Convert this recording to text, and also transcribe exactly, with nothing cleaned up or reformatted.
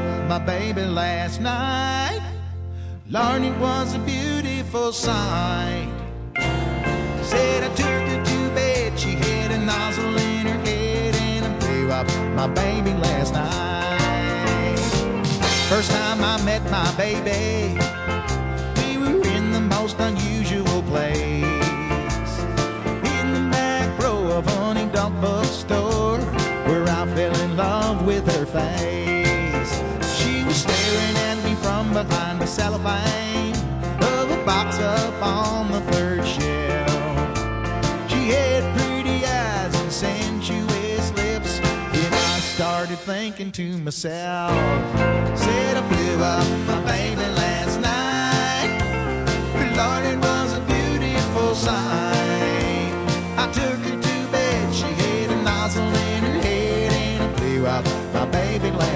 my baby last night. Lord, it was a beautiful sight. Said I took her to bed, she had a nozzle in her head, and I blew up my baby last night. First time I met my baby, we were in the most unusual place, in the back row of Honey Dunk Bookstore, where I fell in love with her face. She was staring at me from behind the cellophane of a box up on the third shelf. She had pretty eyes and sensuous lips, and I started thinking to myself, said I blew up my baby last night. Lord,